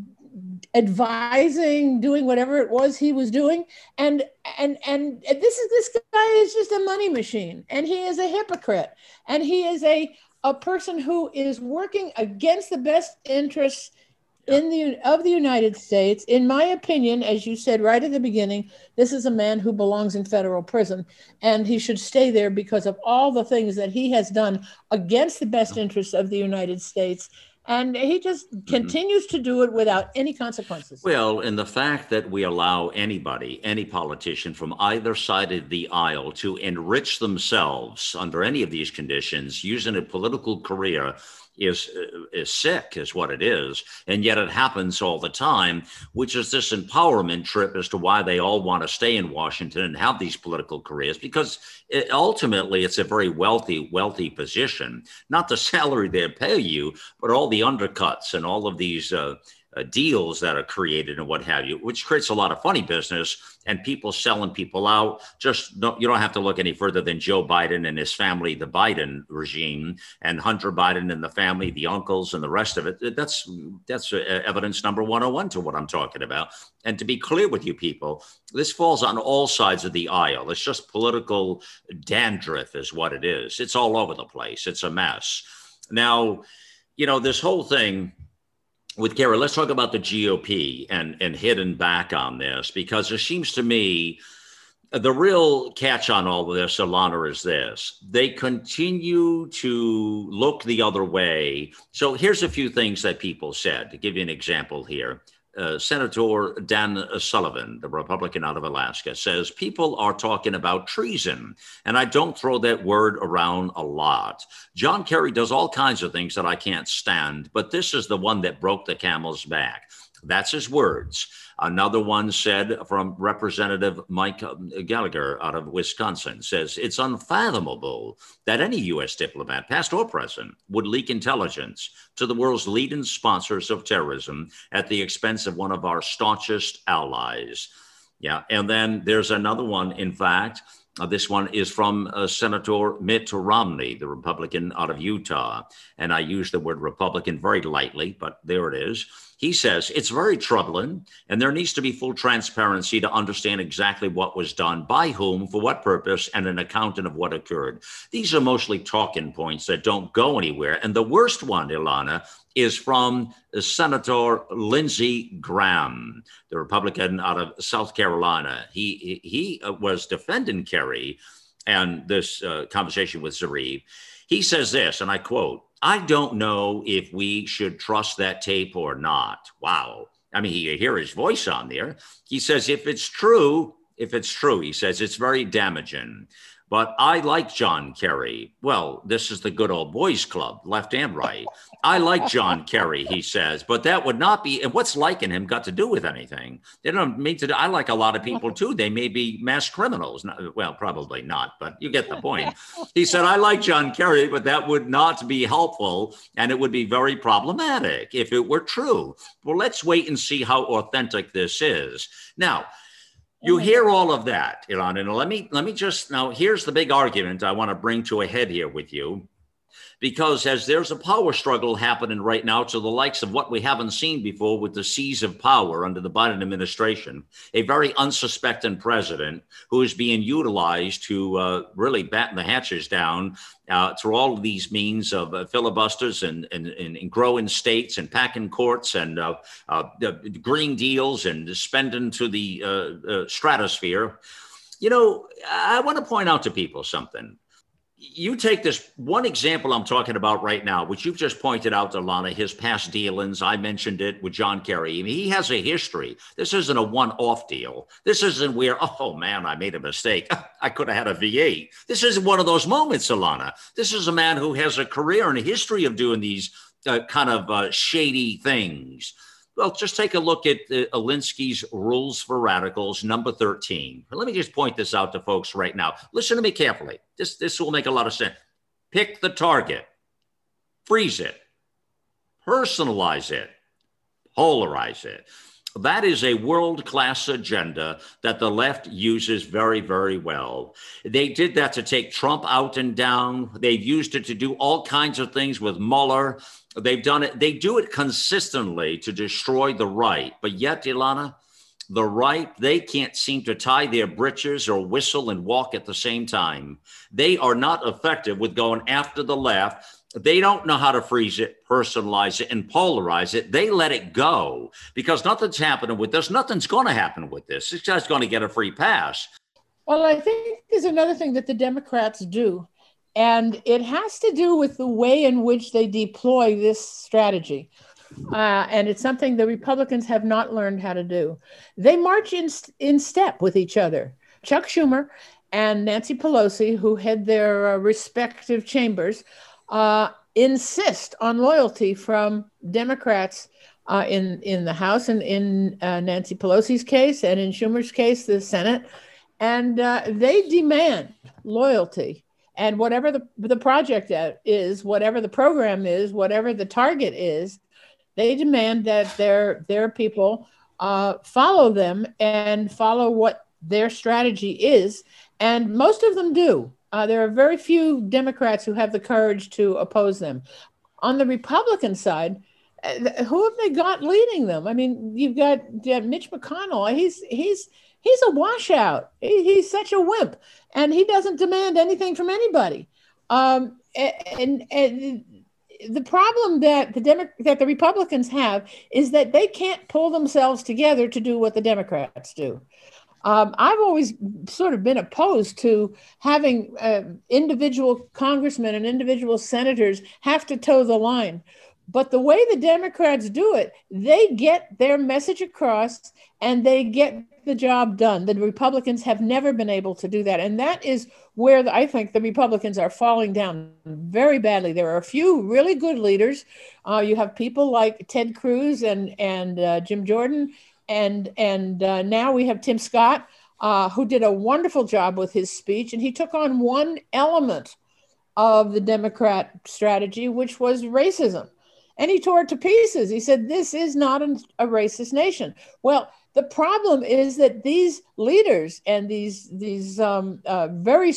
advising, doing whatever it was he was doing. And this guy is just a money machine, and he is a hypocrite, and he is a person who is working against the best interests of the United States. In my opinion, as you said right at the beginning, this is a man who belongs in federal prison, and he should stay there because of all the things that he has done against the best interests of the United States. And he just continues to do it without any consequences. Well, and the fact that we allow anybody, any politician from either side of the aisle to enrich themselves under any of these conditions using a political career is sick, is what it is. And yet it happens all the time, which is this empowerment trip as to why they all want to stay in Washington and have these political careers, because ultimately it's a very wealthy position, not the salary they pay you, but all the undercuts and all of these deals that are created and what have you, which creates a lot of funny business and people selling people out. You don't have to look any further than Joe Biden and his family, the Biden regime, and Hunter Biden and the family, the uncles and the rest of it. That's evidence number 101 to what I'm talking about. And to be clear with you people, this falls on all sides of the aisle. It's just political dandruff is what it is. It's all over the place. It's a mess. Now, this whole thing with Kerry, let's talk about the GOP and hitting back on this, because it seems to me the real catch on all of this, Ilana, is this. They continue to look the other way. So here's a few things that people said. To give you an example here. Senator Dan Sullivan, the Republican out of Alaska, says people are talking about treason. And I don't throw that word around a lot. John Kerry does all kinds of things that I can't stand, but this is the one that broke the camel's back. That's his words. Another one said from Representative Mike Gallagher out of Wisconsin, says it's unfathomable that any U.S. diplomat, past or present, would leak intelligence to the world's leading sponsors of terrorism at the expense of one of our staunchest allies. Yeah. And then there's another one, in fact. This one is from Senator Mitt Romney, the Republican out of Utah. And I use the word Republican very lightly, but there it is. He says, it's very troubling, and there needs to be full transparency to understand exactly what was done, by whom, for what purpose, and an accounting of what occurred. These are mostly talking points that don't go anywhere. And the worst one, Ilana, is from Senator Lindsey Graham, the Republican out of South Carolina. He was defending Kerry and this conversation with Zarif. He says this, and I quote, I don't know if we should trust that tape or not. Wow. I mean, you hear his voice on there. He says, if it's true, he says, it's very damaging. But I like John Kerry. Well, this is the good old boys club, left and right. I like John Kerry, he says, but that would not be, and what's liking him got to do with anything? They don't mean to, I like a lot of people too. They may be mass criminals. Well, probably not, but you get the point. He said, I like John Kerry, but that would not be helpful. And it would be very problematic if it were true. Well, let's wait and see how authentic this is. Now, you hear all of that, Ilana, and let me just, now here's the big argument I want to bring to a head here with you, because as there's a power struggle happening right now to the likes of what we haven't seen before with the seize of power under the Biden administration, a very unsuspecting president who is being utilized to really batten the hatches down through all of these means of filibusters and growing states and packing courts and green deals and spending to the stratosphere. I want to point out to people something. You take this one example I'm talking about right now, which you've just pointed out, Ilana, his past dealings. I mentioned it with John Kerry. I mean, he has a history. This isn't a one-off deal. This isn't where, oh, man, I made a mistake. I could have had a V8. This isn't one of those moments, Ilana. This is a man who has a career and a history of doing these kind of shady things. Well, just take a look at Alinsky's Rules for Radicals, number 13. Let me just point this out to folks right now. Listen to me carefully. This will make a lot of sense. Pick the target, freeze it, personalize it, polarize it. That is a world-class agenda that the left uses very, very well. They did that to take Trump out and down. They've used it to do all kinds of things with Mueller. They've done it. They do it consistently to destroy the right. But yet, Ilana, the right, they can't seem to tie their britches or whistle and walk at the same time. They are not effective with going after the left. They don't know how to freeze it, personalize it, and polarize it. They let it go because nothing's happening with this. Nothing's going to happen with this. This guy's going to get a free pass. Well, I think there's another thing that the Democrats do, and it has to do with the way in which they deploy this strategy. And it's something the Republicans have not learned how to do. They march in step with each other. Chuck Schumer and Nancy Pelosi, who head their respective chambers, insist on loyalty from Democrats in the House and in Nancy Pelosi's case and in Schumer's case, the Senate. And they demand loyalty. And whatever the project is, whatever the program is, whatever the target is, they demand that their people follow them and follow what their strategy is. And most of them do. There are very few Democrats who have the courage to oppose them. On the Republican side, who have they got leading them? I mean, you've got Mitch McConnell. He's a washout. He's such a wimp, and he doesn't demand anything from anybody. And the problem that the Republicans have is that they can't pull themselves together to do what the Democrats do. I've always sort of been opposed to having individual congressmen and individual senators have to toe the line. But the way the Democrats do it, they get their message across and they get the job done. The Republicans have never been able to do that. And that is where I think the Republicans are falling down very badly. There are a few really good leaders. You have people like Ted Cruz and Jim Jordan. And now we have Tim Scott, who did a wonderful job with his speech. And he took on one element of the Democrat strategy, which was racism. And he tore it to pieces. He said, this is not a racist nation. Well, the problem is that these leaders and these very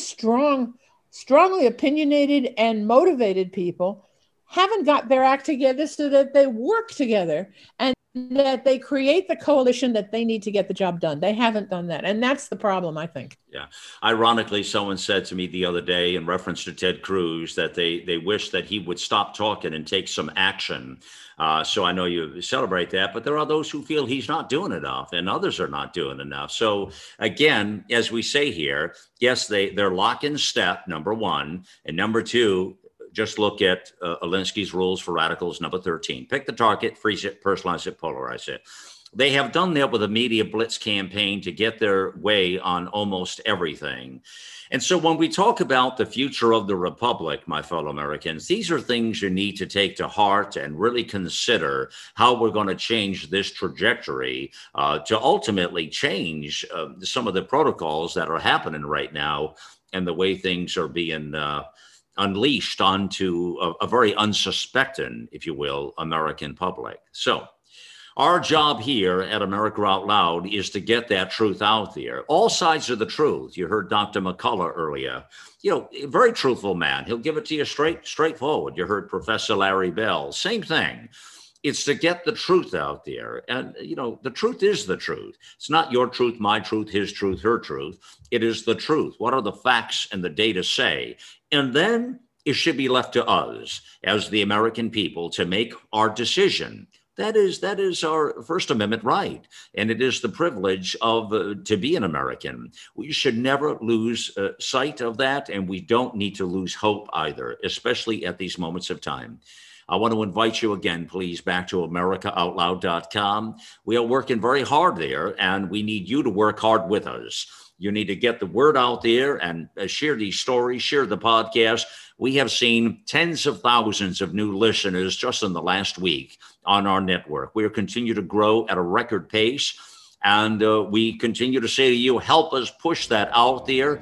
strongly opinionated and motivated people haven't got their act together so that they work together and that they create the coalition that they need to get the job done. They haven't done that. And that's the problem, I think. Yeah. Ironically, someone said to me the other day in reference to Ted Cruz that they wish that he would stop talking and take some action. So I know you celebrate that, but there are those who feel he's not doing enough and others are not doing enough. So again, as we say here, yes, they're lock in step, number one. And number two, just look at Alinsky's rules for radicals, number 13. Pick the target, freeze it, personalize it, polarize it. They have done that with a media blitz campaign to get their way on almost everything. And so when we talk about the future of the republic, my fellow Americans, these are things you need to take to heart and really consider how we're going to change this trajectory to ultimately change some of the protocols that are happening right now and the way things are being unleashed onto a very unsuspecting, if you will, American public. So our job here at America Out Loud is to get that truth out there. All sides of the truth. You heard Dr. McCullough earlier. You know, a very truthful man. He'll give it to you straightforward. You heard Professor Larry Bell. Same thing. It's to get the truth out there. And, you know, the truth is the truth. It's not your truth, my truth, his truth, her truth. It is the truth. What are the facts and the data say? And then it should be left to us as the American people to make our decision. That is our First Amendment right. And it is the privilege of to be an American. We should never lose sight of that. And we don't need to lose hope either, especially at these moments of time. I want to invite you again, please, back to AmericaOutloud.com. We are working very hard there, and we need you to work hard with us. You need to get the word out there and share these stories, share the podcast. We have seen tens of thousands of new listeners just in the last week on our network. We continue to grow at a record pace. And we continue to say to you, help us push that out there.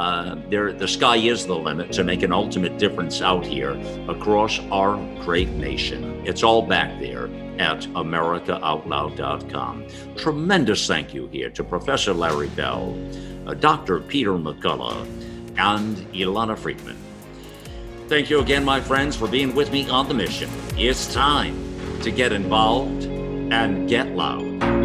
The sky is the limit to make an ultimate difference out here across our great nation. It's all back there at AmericaOutloud.com. Tremendous thank you here to Professor Larry Bell, Dr. Peter McCullough, and Ilana Friedman. Thank you again, my friends, for being with me on the mission. It's time to get involved and get loud.